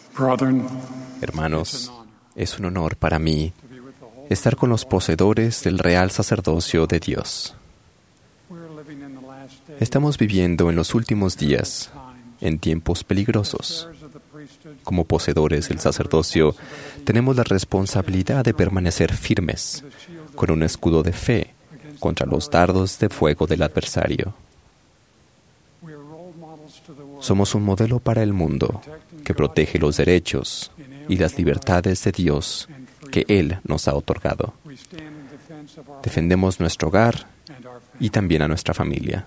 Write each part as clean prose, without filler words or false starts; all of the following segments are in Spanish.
Hermanos, es un honor para mí estar con los poseedores del real sacerdocio de Dios. Estamos viviendo en los últimos días, en tiempos peligrosos. Como poseedores del sacerdocio, tenemos la responsabilidad de permanecer firmes, con un escudo de fe, contra los dardos de fuego del adversario. Somos un modelo para el mundo que protege los derechos y las libertades de Dios que Él nos ha otorgado. Defendemos nuestro hogar y también a nuestra familia.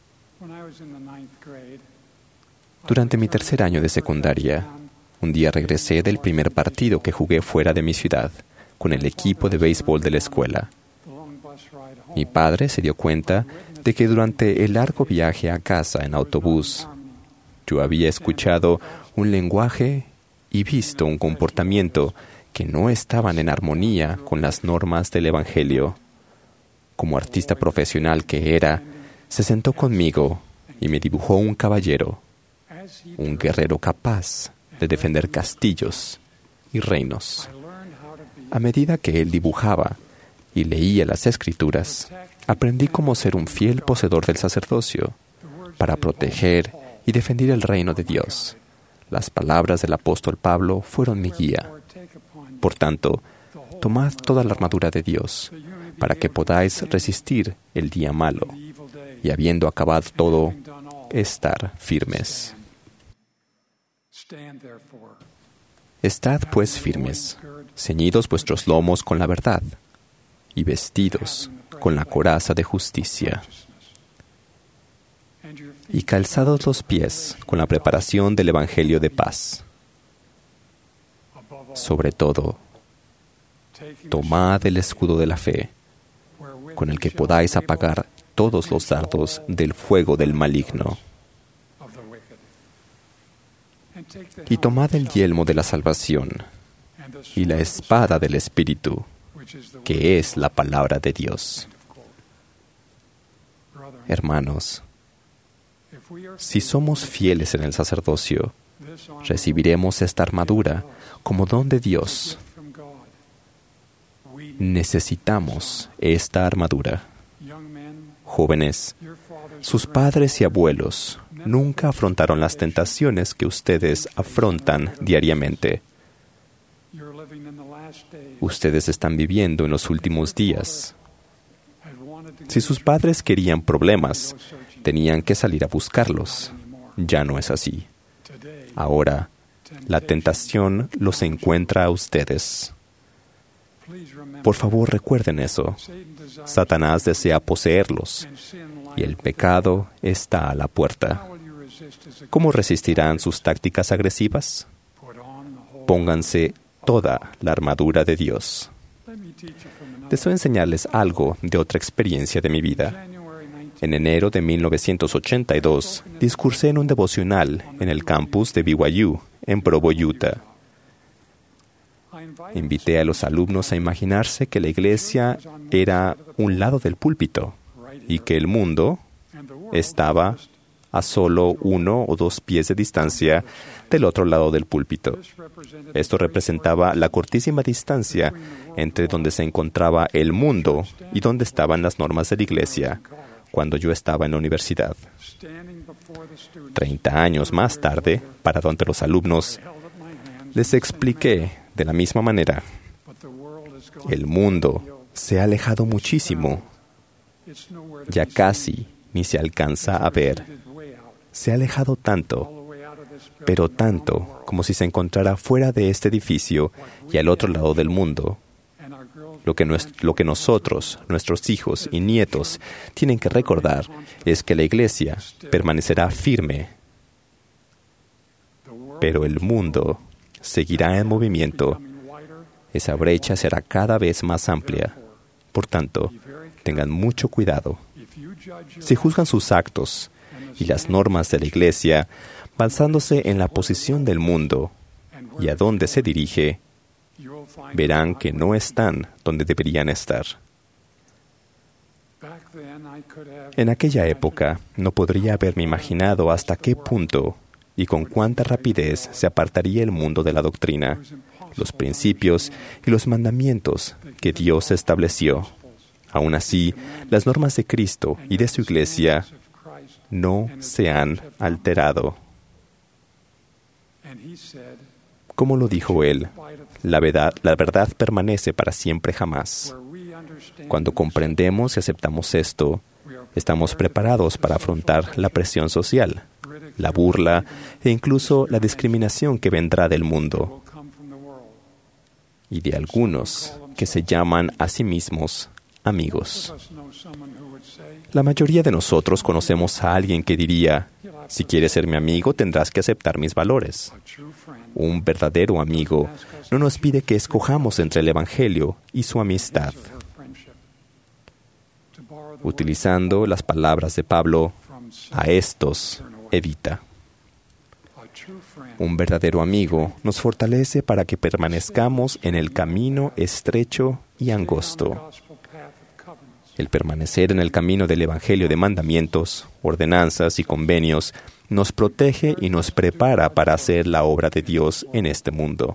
Durante mi tercer año de secundaria, un día regresé del primer partido que jugué fuera de mi ciudad con el equipo de béisbol de la escuela. Mi padre se dio cuenta de que durante el largo viaje a casa en autobús, yo había escuchado un lenguaje y visto un comportamiento que no estaban en armonía con las normas del Evangelio. Como artista profesional que era, se sentó conmigo y me dibujó un caballero, un guerrero capaz de defender castillos y reinos. A medida que él dibujaba y leía las Escrituras, aprendí cómo ser un fiel poseedor del sacerdocio para proteger y defender el reino de Dios. Las palabras del apóstol Pablo fueron mi guía. Por tanto, tomad toda la armadura de Dios, para que podáis resistir el día malo, y habiendo acabado todo, estar firmes. Estad pues firmes, ceñidos vuestros lomos con la verdad, y vestidos con la coraza de justicia, y calzados los pies con la preparación del Evangelio de paz. Sobre todo, tomad el escudo de la fe, con el que podáis apagar todos los dardos del fuego del maligno. Y tomad el yelmo de la salvación y la espada del Espíritu, que es la palabra de Dios. Hermanos, si somos fieles en el sacerdocio, recibiremos esta armadura como don de Dios. Necesitamos esta armadura. Jóvenes, sus padres y abuelos nunca afrontaron las tentaciones que ustedes afrontan diariamente. Ustedes están viviendo en los últimos días. Si sus padres querían problemas, tenían que salir a buscarlos. Ya no es así. Ahora, la tentación los encuentra a ustedes. Por favor, recuerden eso. Satanás desea poseerlos y el pecado está a la puerta. ¿Cómo resistirán sus tácticas agresivas? Pónganse toda la armadura de Dios. Deseo enseñarles algo de otra experiencia de mi vida. En enero de 1982, discursé en un devocional en el campus de BYU, en Provo, Utah. Invité a los alumnos a imaginarse que la iglesia era un lado del púlpito y que el mundo estaba a solo 1 o 2 pies de distancia del otro lado del púlpito. Esto representaba la cortísima distancia entre donde se encontraba el mundo y donde estaban las normas de la iglesia cuando yo estaba en la universidad. 30 años más tarde, parado ante los alumnos, les expliqué de la misma manera. El mundo se ha alejado muchísimo. Ya casi ni se alcanza a ver. Se ha alejado tanto, pero tanto como si se encontrara fuera de este edificio y al otro lado del mundo. Lo que nosotros, nuestros hijos y nietos, tienen que recordar es que la iglesia permanecerá firme, pero el mundo seguirá en movimiento. Esa brecha será cada vez más amplia. Por tanto, tengan mucho cuidado. Si juzgan sus actos y las normas de la iglesia basándose en la posición del mundo y a dónde se dirige, verán que no están donde deberían estar. En aquella época no podría haberme imaginado hasta qué punto y con cuánta rapidez se apartaría el mundo de la doctrina, los principios y los mandamientos que Dios estableció. Aún así, las normas de Cristo y de su Iglesia no se han alterado. Como lo dijo él, la verdad permanece para siempre jamás. Cuando comprendemos y aceptamos esto, estamos preparados para afrontar la presión social, la burla e incluso la discriminación que vendrá del mundo y de algunos que se llaman a sí mismos amigos. La mayoría de nosotros conocemos a alguien que diría: si quieres ser mi amigo, tendrás que aceptar mis valores. Un verdadero amigo no nos pide que escojamos entre el Evangelio y su amistad. Utilizando las palabras de Pablo, a estos evita. Un verdadero amigo nos fortalece para que permanezcamos en el camino estrecho y angosto. El permanecer en el camino del Evangelio de mandamientos, ordenanzas y convenios nos protege y nos prepara para hacer la obra de Dios en este mundo.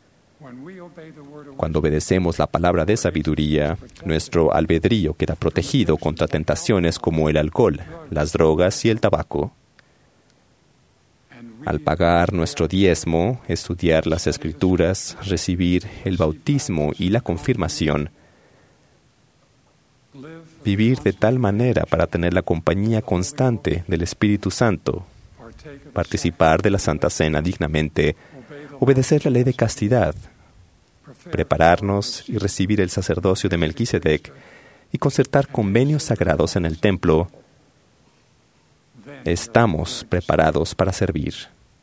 Cuando obedecemos la palabra de sabiduría, nuestro albedrío queda protegido contra tentaciones como el alcohol, las drogas y el tabaco. Al pagar nuestro diezmo, estudiar las Escrituras, recibir el bautismo y la confirmación, vivir de tal manera para tener la compañía constante del Espíritu Santo, participar de la Santa Cena dignamente, obedecer la ley de castidad, prepararnos y recibir el sacerdocio de Melquisedec y concertar convenios sagrados en el templo, estamos preparados para servir.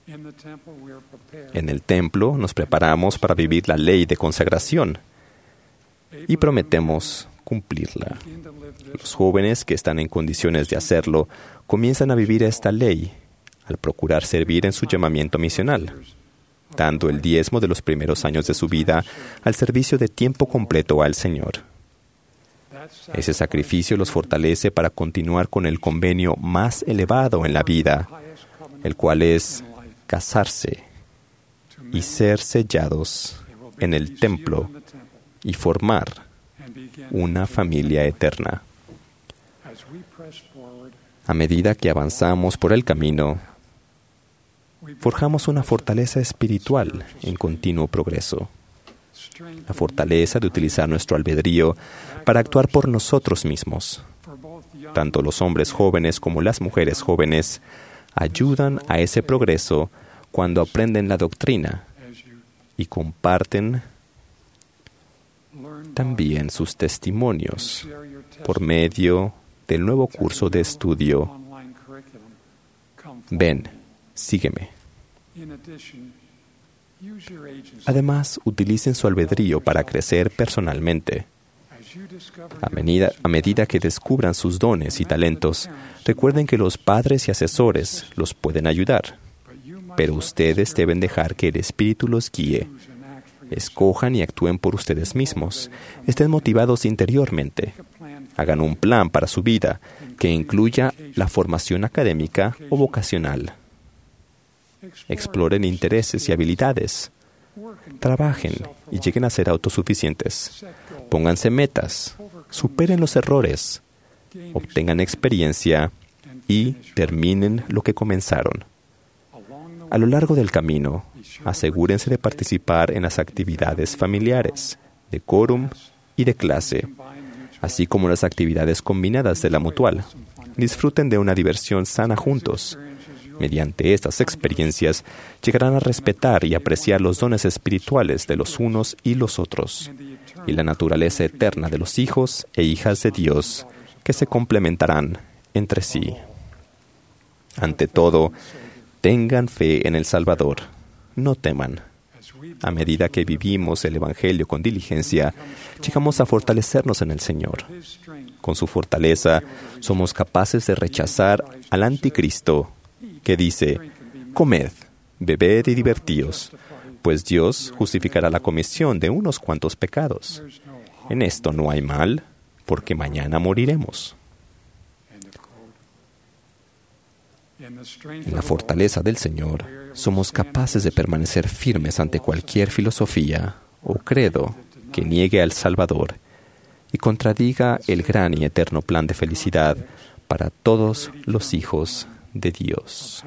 En el templo nos preparamos para vivir la ley de consagración y prometemos cumplirla. Los jóvenes que están en condiciones de hacerlo comienzan a vivir esta ley al procurar servir en su llamamiento misional, dando el diezmo de los primeros años de su vida al servicio de tiempo completo al Señor. Ese sacrificio los fortalece para continuar con el convenio más elevado en la vida, el cual es casarse y ser sellados en el templo y formar una familia eterna. A medida que avanzamos por el camino, forjamos una fortaleza espiritual en continuo progreso. La fortaleza de utilizar nuestro albedrío para actuar por nosotros mismos. Tanto los hombres jóvenes como las mujeres jóvenes ayudan a ese progreso cuando aprenden la doctrina y comparten también sus testimonios por medio del nuevo curso de estudio. Ven, sígueme. Además, utilicen su albedrío para crecer personalmente. A medida que descubran sus dones y talentos, recuerden que los padres y asesores los pueden ayudar, pero ustedes deben dejar que el Espíritu los guíe. Escojan y actúen por ustedes mismos. Estén motivados interiormente. Hagan un plan para su vida que incluya la formación académica o vocacional. Exploren intereses y habilidades. Trabajen y lleguen a ser autosuficientes. Pónganse metas. Superen los errores. Obtengan experiencia y terminen lo que comenzaron. A lo largo del camino, asegúrense de participar en las actividades familiares, de quórum y de clase, así como las actividades combinadas de la mutual. Disfruten de una diversión sana juntos. Mediante estas experiencias, llegarán a respetar y apreciar los dones espirituales de los unos y los otros, y la naturaleza eterna de los hijos e hijas de Dios, que se complementarán entre sí. Ante todo, tengan fe en el Salvador. No teman. A medida que vivimos el Evangelio con diligencia, llegamos a fortalecernos en el Señor. Con su fortaleza, somos capaces de rechazar al anticristo que dice: comed, bebed y divertíos, pues Dios justificará la comisión de unos cuantos pecados. En esto no hay mal, porque mañana moriremos. En la fortaleza del Señor, somos capaces de permanecer firmes ante cualquier filosofía o credo que niegue al Salvador y contradiga el gran y eterno plan de felicidad para todos los hijos de Dios.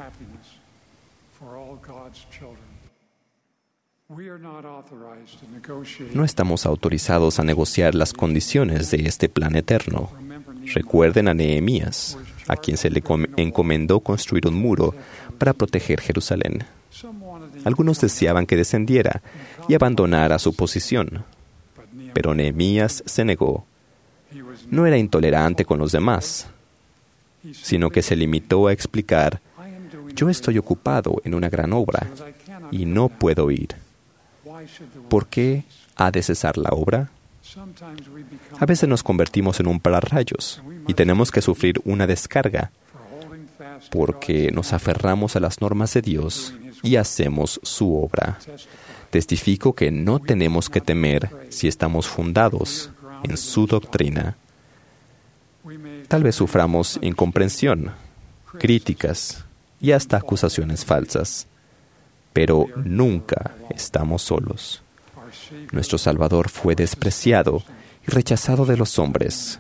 No estamos autorizados a negociar las condiciones de este plan eterno. Recuerden a Nehemías, a quien se le encomendó construir un muro para proteger Jerusalén. Algunos deseaban que descendiera y abandonara su posición, pero Nehemías se negó. No era intolerante con los demás, sino que se limitó a explicar: yo estoy ocupado en una gran obra y no puedo ir. ¿Por qué ha de cesar la obra? A veces nos convertimos en un pararrayos y tenemos que sufrir una descarga porque nos aferramos a las normas de Dios y hacemos su obra. Testifico que no tenemos que temer si estamos fundados en su doctrina. Tal vez suframos incomprensión, críticas y hasta acusaciones falsas, pero nunca estamos solos. Nuestro Salvador fue despreciado y rechazado de los hombres.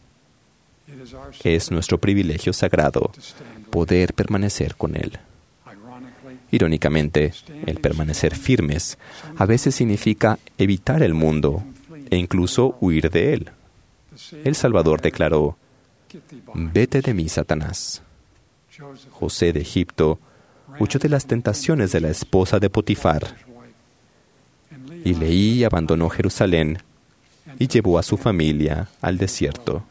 Es nuestro privilegio sagrado poder permanecer con Él. Irónicamente, el permanecer firmes a veces significa evitar el mundo e incluso huir de él. El Salvador declaró: «Vete de mí, Satanás». José de Egipto huyó de las tentaciones de la esposa de Potifar, y Leví abandonó Jerusalén y llevó a su familia al desierto.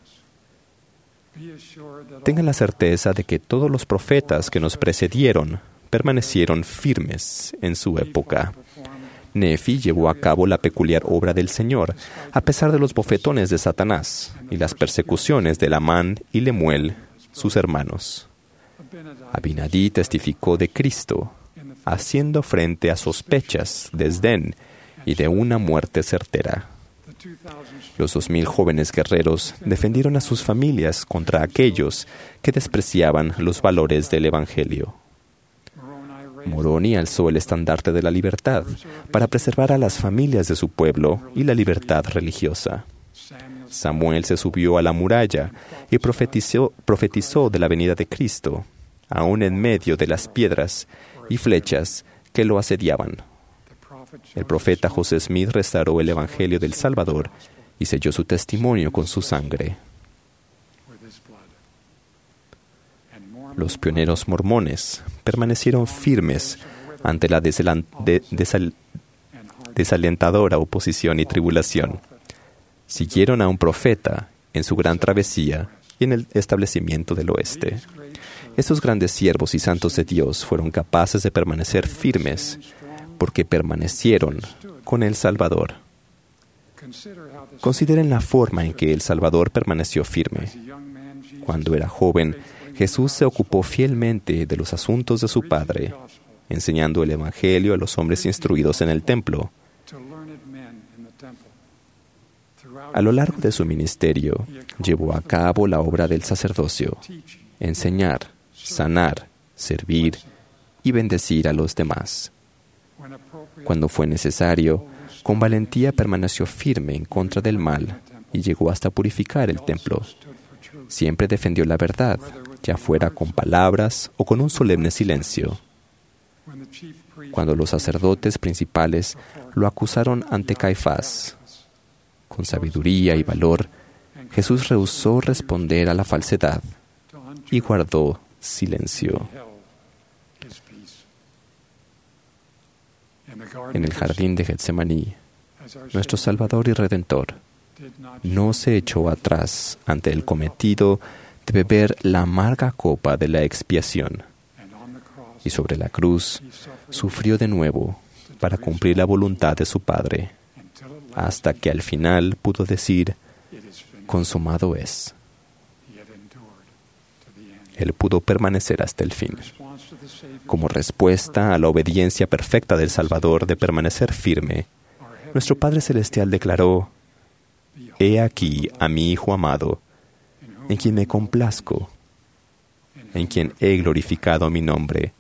Tengan la certeza de que todos los profetas que nos precedieron permanecieron firmes en su época. Nefi llevó a cabo la peculiar obra del Señor, a pesar de los bofetones de Satanás y las persecuciones de Amán y Lemuel, sus hermanos. Abinadí testificó de Cristo, haciendo frente a sospechas, desdén y de una muerte certera. Los 2000 jóvenes guerreros defendieron a sus familias contra aquellos que despreciaban los valores del Evangelio. Moroni alzó el estandarte de la libertad para preservar a las familias de su pueblo y la libertad religiosa. Samuel se subió a la muralla y profetizó de la venida de Cristo, aún en medio de las piedras y flechas que lo asediaban. El profeta José Smith restauró el Evangelio del Salvador y selló su testimonio con su sangre. Los pioneros mormones permanecieron firmes ante la desalentadora oposición y tribulación. Siguieron a un profeta en su gran travesía y en el establecimiento del oeste. Estos grandes siervos y santos de Dios fueron capaces de permanecer firmes porque permanecieron con el Salvador. Consideren la forma en que el Salvador permaneció firme. Cuando era joven, Jesús se ocupó fielmente de los asuntos de su Padre, enseñando el Evangelio a los hombres instruidos en el templo. A lo largo de su ministerio, llevó a cabo la obra del sacerdocio: enseñar, sanar, servir y bendecir a los demás. Cuando fue necesario, con valentía permaneció firme en contra del mal y llegó hasta purificar el templo. Siempre defendió la verdad, ya fuera con palabras o con un solemne silencio. Cuando los sacerdotes principales lo acusaron ante Caifás, con sabiduría y valor, Jesús rehusó responder a la falsedad y guardó silencio. En el jardín de Getsemaní, nuestro Salvador y Redentor no se echó atrás ante el cometido de beber la amarga copa de la expiación, y sobre la cruz sufrió de nuevo para cumplir la voluntad de su Padre, hasta que al final pudo decir: consumado es. Él pudo permanecer hasta el fin. Como respuesta a la obediencia perfecta del Salvador de permanecer firme, nuestro Padre Celestial declaró: «He aquí a mi Hijo amado, en quien me complazco. en quien he glorificado mi nombre.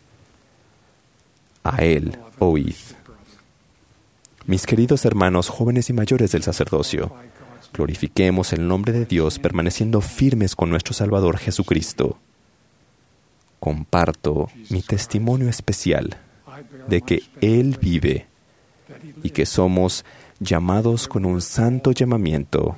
A Él oíd. Mis queridos hermanos jóvenes y mayores del sacerdocio, glorifiquemos el nombre de Dios permaneciendo firmes con nuestro Salvador Jesucristo. Comparto mi testimonio especial de que Él vive y que somos llamados con un santo llamamiento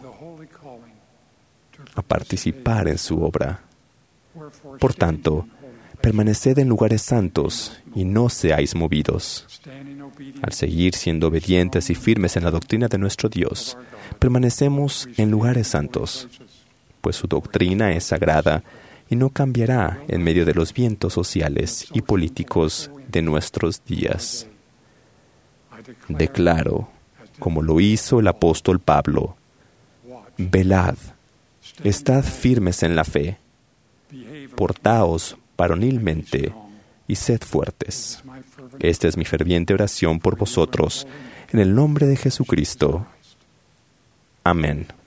a participar en su obra. Por tanto, permaneced en lugares santos y no seáis movidos. Al seguir siendo obedientes y firmes en la doctrina de nuestro Dios, permanecemos en lugares santos, pues su doctrina es sagrada y no cambiará en medio de los vientos sociales y políticos de nuestros días. Declaro, como lo hizo el apóstol Pablo, velad, estad firmes en la fe, portaos varonilmente y sed fuertes. Esta es mi ferviente oración por vosotros, en el nombre de Jesucristo. Amén.